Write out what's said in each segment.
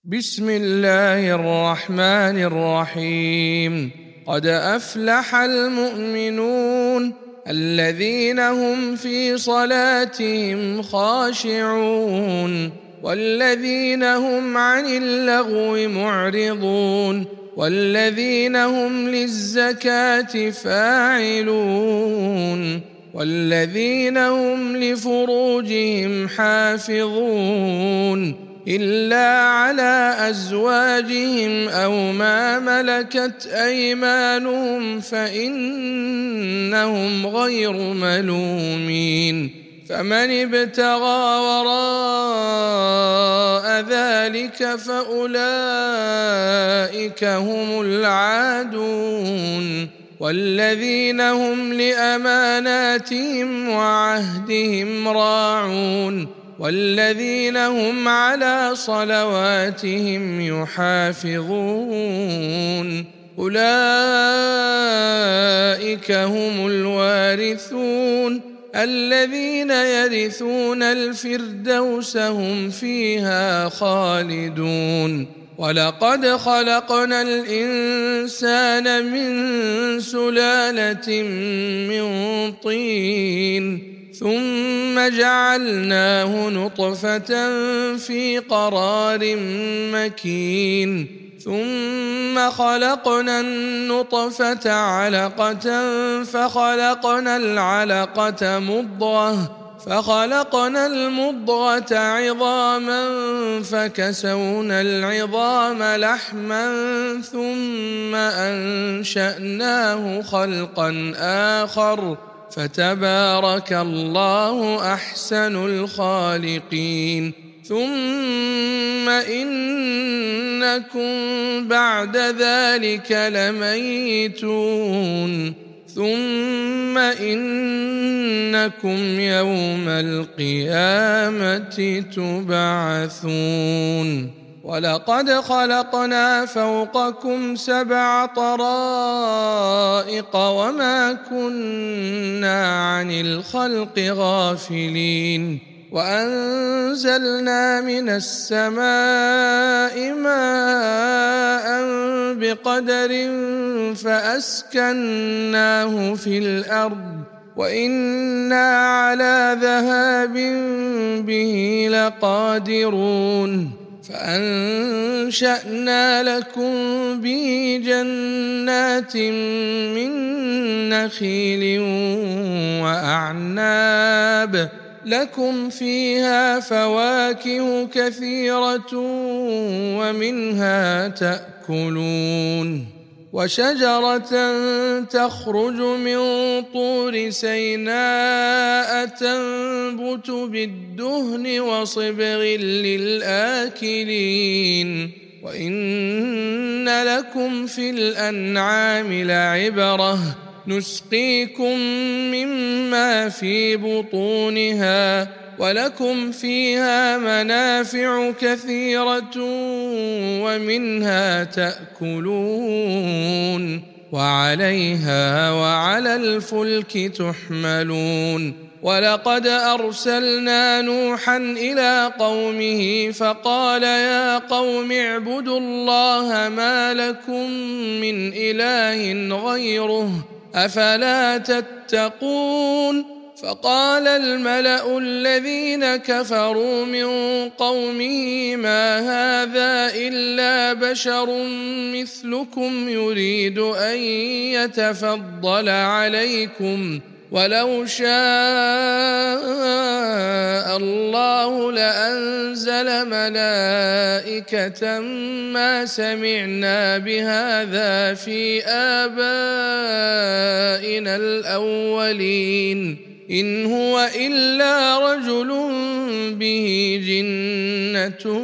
بسم الله الرحمن الرحيم. قد أفلح المؤمنون الذين هم في صلاتهم خاشعون والذين هم عن اللغو معرضون والذين هم للزكاة فاعلون والذين هم لفروجهم حافظون إلا على أزواجهم أو ما ملكت أيمانهم فإنهم غير ملومين. فمن ابتغى وراء ذلك فأولئك هم العادون والذين هم لأماناتهم وعهدهم راعون والذين هم على صلواتهم يحافظون أولئك هم الوارثون الذين يرثون الفردوس هم فيها خالدون. ولقد خلقنا الإنسان من سلالة من طين ثم جعلناه نطفة في قرار مكين ثم خلقنا النطفة علقة فخلقنا العلقة مضغة فخلقنا المضغة عظاما فكسونا العظام لحما ثم أنشأناه خلقا آخر فتبارك الله أحسن الخالقين. ثم إنكم بعد ذلك لميتون ثم إنكم يوم القيامة تبعثون. ولقد خلقنا فوقكم 7 طرائق وما كنا عن الخلق غافلين وأنزلنا من السماء ماء بقدر فأسكناه في الأرض وإنا على ذهاب به لقادرون فأنشأنا لكم به جنات من نخيل وأعناب لكم فيها فواكه كثيرة ومنها تأكلون وشجرة تخرج من طور سيناء تنبت بالدهن وصبغ للآكلين وإن لكم في الأنعام لعبرة نسقيكم مما في بطونها ولكم فيها منافع كثيرة ومنها تأكلون وعليها وعلى الفلك تحملون. ولقد أرسلنا نوحا إلى قومه فقال يا قوم اعبدوا الله ما لكم من إله غيره أفلا تتقون. فقال الملأ الذين كفروا من قومه ما هذا إلا بشر مثلكم يريد أن يتفضل عليكم ولو شاء الله لأنزل ملائكة ما سمعنا بهذا في آبائنا الأولين إن هو إلا رجل به جنة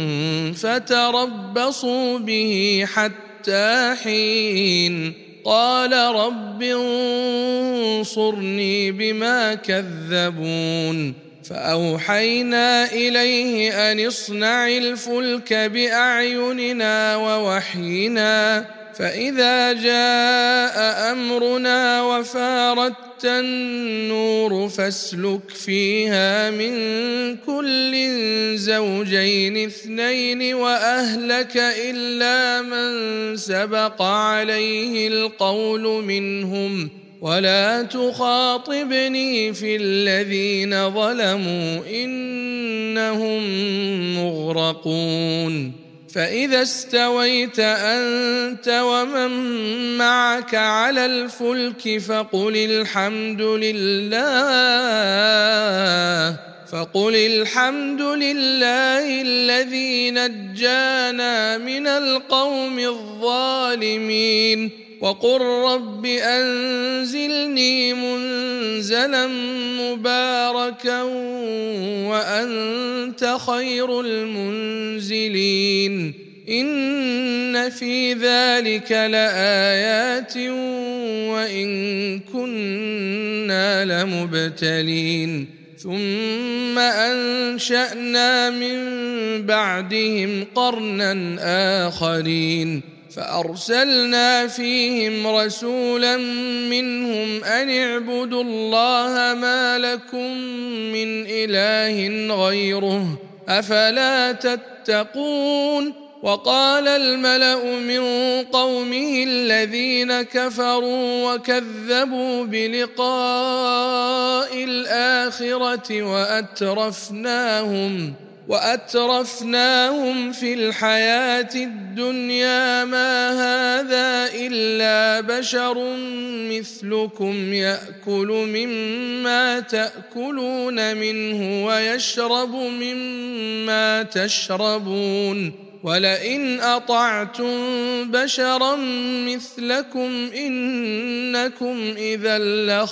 فتربصوا به حتى حين. قال رب انصرني بما كذبون فأوحينا إليه أن اصنع الفلك بأعيننا ووحينا فإذا جاء أمرنا وفاردت النور فاسلك فيها من كل زوجين اثنين وأهلك إلا من سبق عليه القول منهم ولا تخاطبني في الذين ظلموا إنهم مغرقون فإذا استويت أنت ومن معك على الفلك فقل الحمد لله الذي نجانا من القوم الظالمين وقل رب أنزلني منزلا مباركا وأنت خير المنزلين إن في ذلك لآيات وإن كنا لمبتلين ثم أنشأنا من بعدهم قرنا آخرين فأرسلنا فيهم رسولا منهم أن اعبدوا الله ما لكم من إله غيره أفلا تتقون وقال الملأ من قومه الذين كفروا وكذبوا بلقاء الآخرة وأترفناهم في الحياة الدنيا ما هذا إلا بشر مثلكم يأكل مما تأكلون منه ويشرب مما تشربون ولئن أطعتم بشرا مثلكم إنكم إذا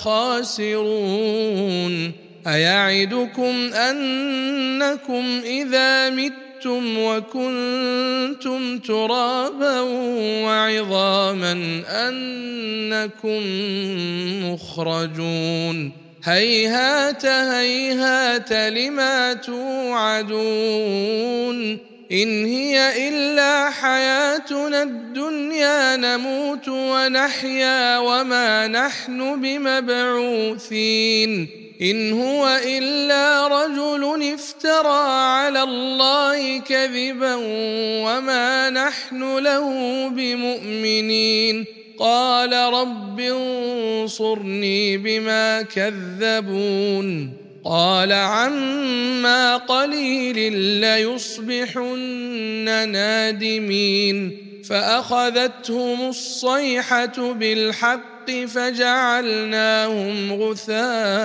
لخاسرون أيعدكم أنكم إذا متم وكنتم ترابا وعظاما أنكم مخرجون هيهات هيهات لما توعدون إن هي إلا حياتنا الدنيا نموت ونحيا وما نحن بمبعوثين إن هو إلا رجل افترى على الله كذبا وما نحن له بمؤمنين قال رب انصرني بما كذبون قال عما قليل ليصبحن نادمين فأخذتهم الصيحة بالحق فجعلناهم غثاء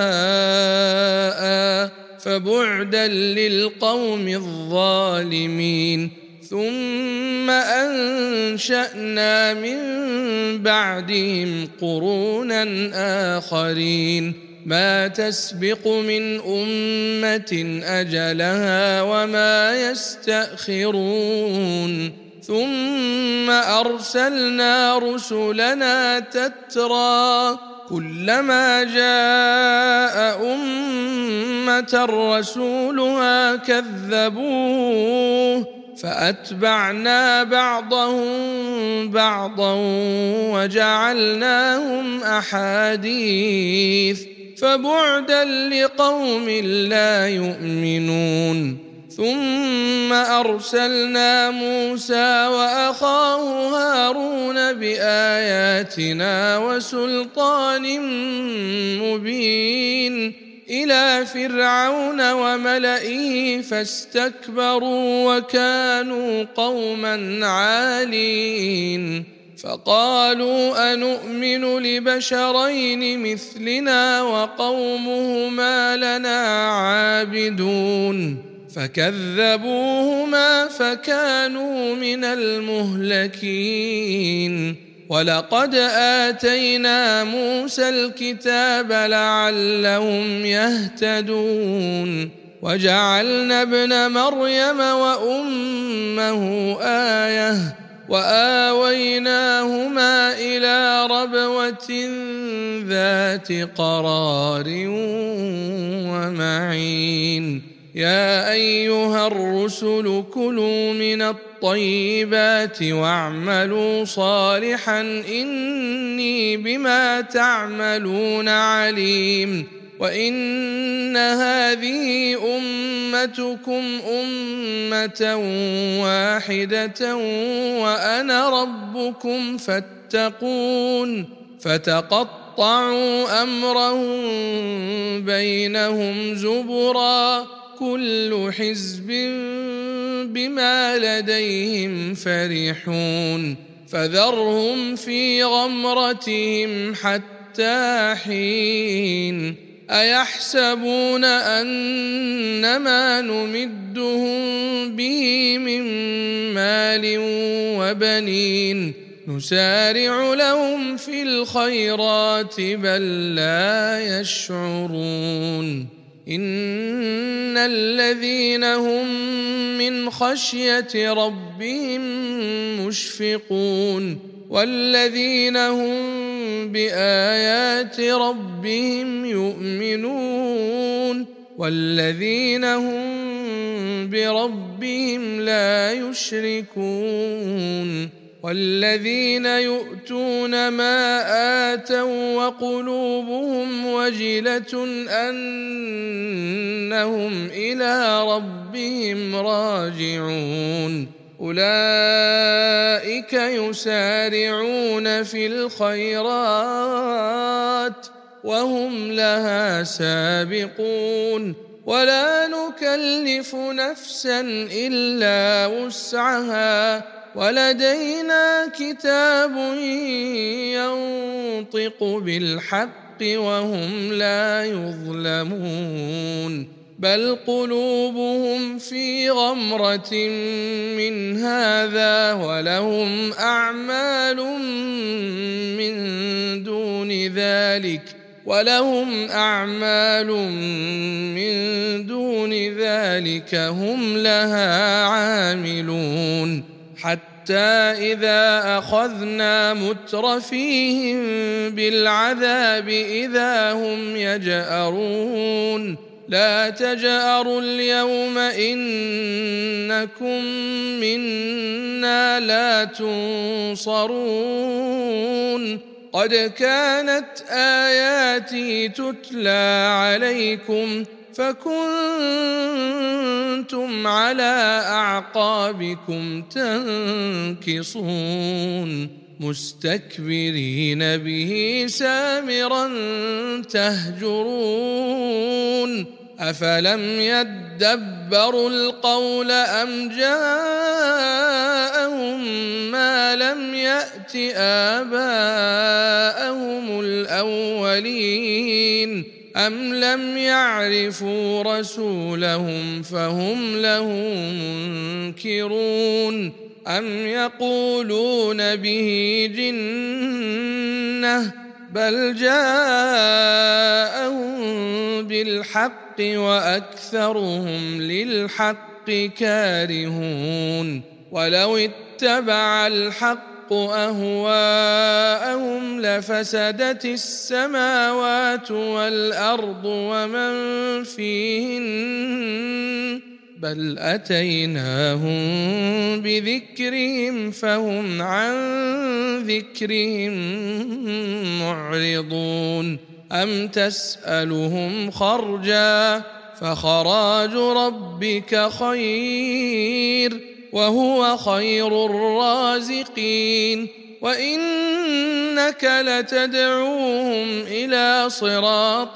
فبعدا للقوم الظالمين ثم أنشأنا من بعدهم قرونا آخرين ما تسبق من أمة أجلها وما يستأخرون ثم أرسلنا رسلنا تترى كلما جاء أمة رسولها كذبوه فأتبعنا بعضهم بعضا وجعلناهم أحاديث فبعدا لقوم لا يؤمنون ثم أرسلنا موسى وأخاه هارون بآياتنا وسلطان مبين إلى فرعون وملئه فاستكبروا وكانوا قوما عالين فقالوا أنؤمن لبشرين مثلنا وقومهما لنا عابدون فكذبوهما فكانوا من المهلكين ولقد آتينا موسى الكتاب لعلهم يهتدون وجعلنا ابن مريم وأمه آية وآويناهما إلى ربوة ذات قرار ومعين. يا أيها الرسل كلوا من الطيبات واعملوا صالحا إني بما تعملون عليم. وإن هذه أمتكم أمة واحدة وأنا ربكم فاتقون. فتقطعوا أمرهم بينهم زبرا كل حزب بما لديهم فرحون. فذرهم في غمرتهم حتى حين. أيحسبون أنما نمدهم به من مال وبنين نسارع لهم في الخيرات بل لا يشعرون. إن الذين هم من خشية ربهم مشفقون والذين هم بآيات ربهم يؤمنون والذين هم بربهم لا يشركون والذين يؤتون ما آتوا وقلوبهم وجلة أنهم إلى ربهم راجعون أولئك يسارعون في الخيرات وهم لها سابقون ولا نكلف نفسا إلا وسعها ولدينا كتاب ينطق بالحق وهم لا يظلمون بل قلوبهم في غمرة من هذا ولهم أعمال من دون ذلك هم لها عاملون حتى إذا أخذنا مترفيهم بالعذاب إذا هم يجأرون لا تجأروا اليوم إنكم منا لا تنصرون قد كانت آياتي تتلى عليكم فكنتم على أعقابكم تنكصون مستكبرين به سامرا تهجرون أفلم يدبروا القول أم جاءهم ما لم يأت آباءهم الأولين أم لم يعرفوا رسولهم فهم له منكرون أم يقولون به جنة بل جاءهم بالحق وأكثرهم للحق كارهون ولو اتبع الحق أهواءهم لفسدت السماوات والأرض ومن فيهن بل أتيناهم بذكرهم فهم عن ذكرهم معرضون أم تسألهم خرجا فخراج ربك خير وهو خير الرازقين وإنك لتدعوهم إلى صراط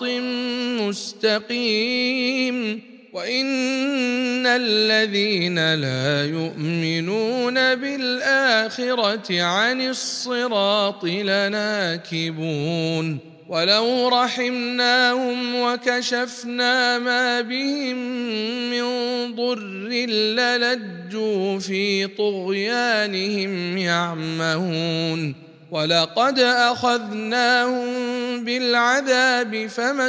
مستقيم وإن الذين لا يؤمنون بالآخرة عن الصراط لناكبون ولو رحمناهم وكشفنا ما بهم من ضر للجوا في طغيانهم يعمهون ولقد أخذناهم بالعذاب فما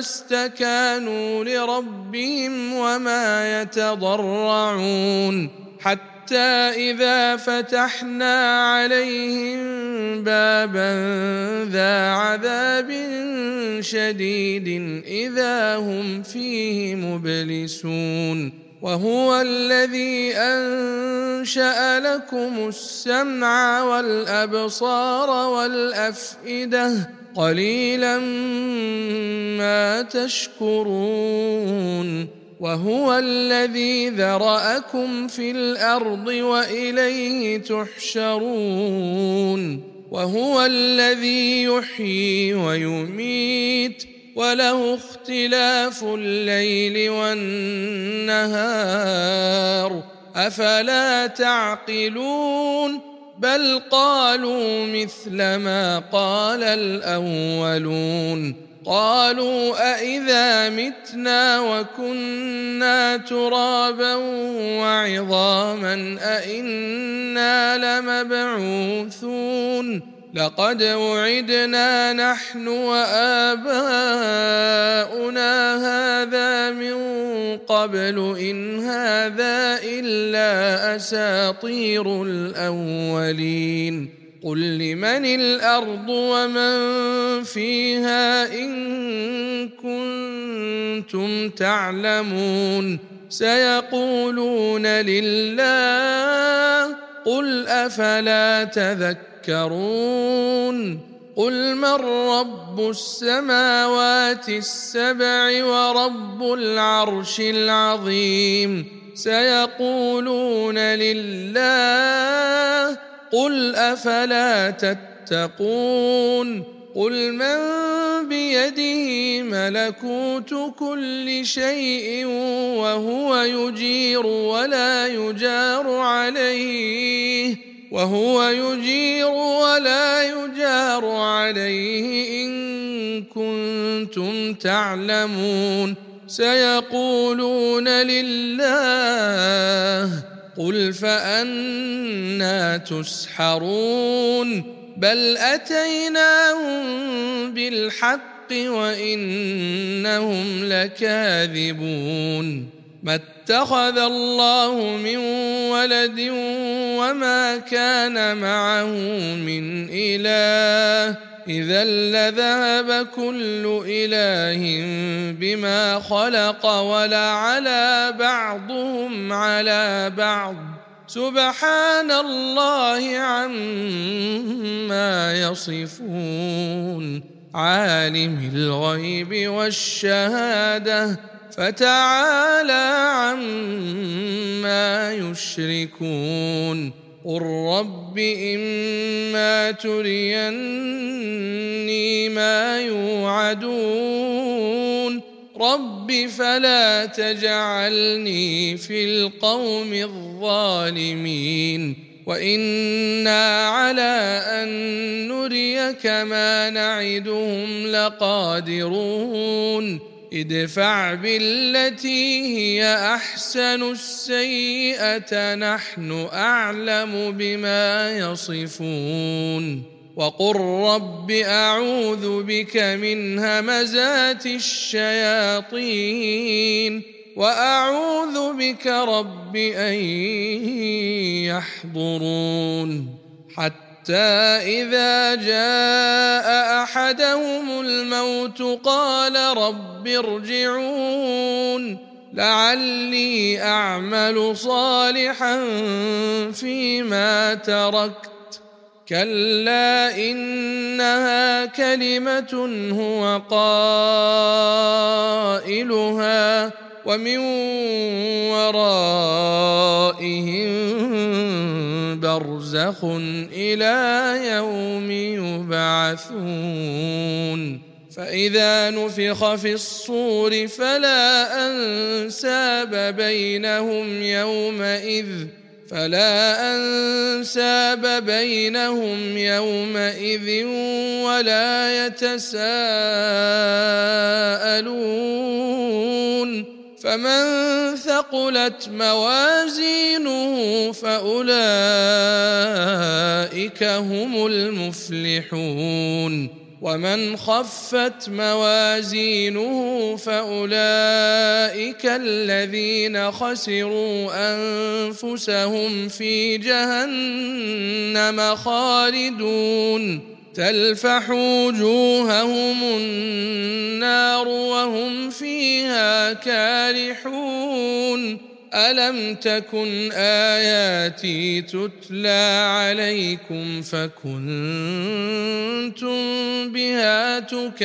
استكانوا لربهم وما يتضرعون حتى إذا فتحنا عليهم بابا ذا عذاب شديد إذا هم فيه مبلسون وهو الذي أنشأ لكم السمع والأبصار والأفئدة قليلا ما تشكرون وهو الذي ذرأكم في الأرض وإليه تحشرون وهو الذي يحيي ويميت وله اختلاف الليل والنهار أفلا تعقلون بل قالوا مثل ما قال الأولون قالوا أإذا متنا وكنا ترابا وعظاما أإنا لمبعوثون لقد وعدنا نحن وآباؤنا هذا من قبل إن هذا إلا أساطير الأولين قل لمن الأرض ومن فيها إن كنتم تعلمون سيقولون لله قل أفلا تذكرون قل من رب السماوات السبع ورب العرش العظيم سيقولون لله قل أفلا تتقون قل من بيده ملكوت كل شيء وهو يجير ولا يجار عليه إن كنتم تعلمون سيقولون لله قل فأنى تسحرون بل أتيناهم بالحق وإنهم لكاذبون ما اتخذ الله من ولد وما كان معه من إله إذا لذهب كل إله بما خلق ولعلى بعضهم على بعض سبحان الله عما يصفون عالم الغيب والشهادة فتعالى عما يشركون قل رب إما تريني ما يوعدون رب فلا تجعلني في القوم الظالمين وإنا على أن نريك ما نعدهم لقادرون ادفع بالتي هي أحسن السيئة نحن أعلم بما يصفون وقل رب أعوذ بك من همزات الشياطين وأعوذ بك رب أن يحضرون حتى إذا جاء أحدهم الموت قال رب ارجعون لعلي أعمل صالحا فيما تركت كلا إنها كلمة هو قائلها ومن ورائهم برزخ إلى يوم يبعثون فإذا نفخ في الصور فلا أنساب بينهم يومئذ ولا يتساءلون فمن ثقلت موازينه فأولئك هم المفلحون ومن خفت موازينه فأولئك الذين خسروا أنفسهم في جهنم خالدون تلفح وجوههم النار وهم فيها كالحون ألم تكن آياتي تتلى عليكم فكنتم بها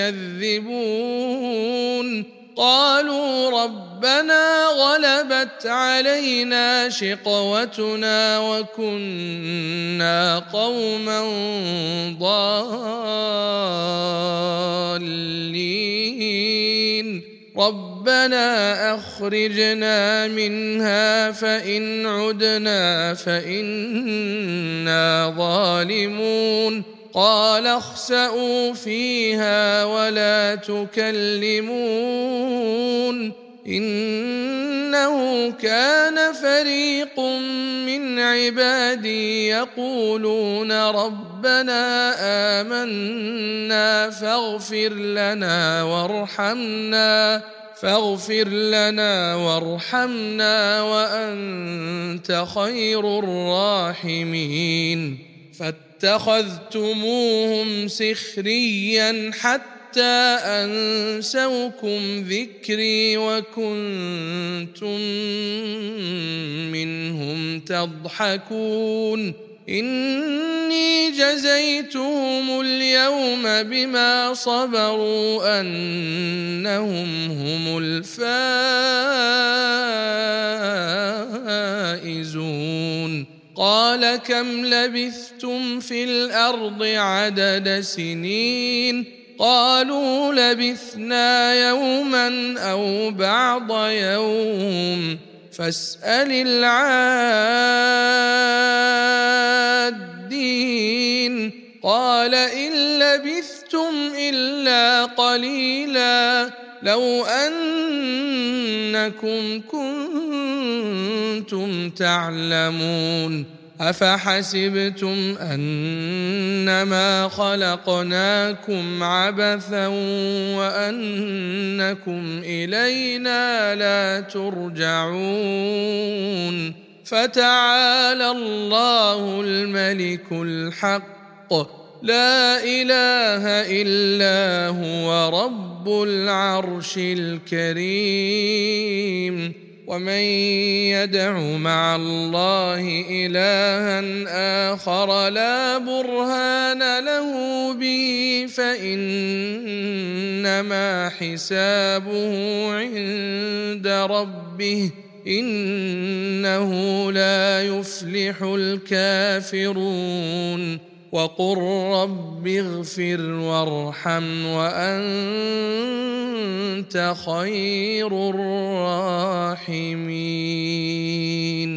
تكذبون قالوا ربنا غلبت علينا شقوتنا وكنا قوما ضالين ربنا أخرجنا منها فإن عدنا فإنا ظالمون قال اخسئوا فيها ولا تكلمون إنه كان فريق من عبادي يقولون ربنا آمنا فاغفر لنا وارحمنا وأنت خير الراحمين فاتخذتموهم سخريا حتى أنسوكم ذكري وكنتم منهم تضحكون إني جزيتهم اليوم بما صبروا أنهم هم الفائزون قال كم لبثتم في الأرض عدد سنين قالوا لبثنا يوما أو بعض يوم فاسأل العادين قال إن لبثتم إلا قليلا لو أنكم كنتم تعلمون أفحسبتم أنما خلقناكم عبثا وأنكم إلينا لا ترجعون فتعالى الله الملك الحق لا إله إلا هو رب العرش الكريم ومن يدع مع الله إلها آخر لا برهان له به فإنما حسابه عند ربه إنه لا يفلح الكافرون وقل رب اغفر وارحم وأنت خير الراحمين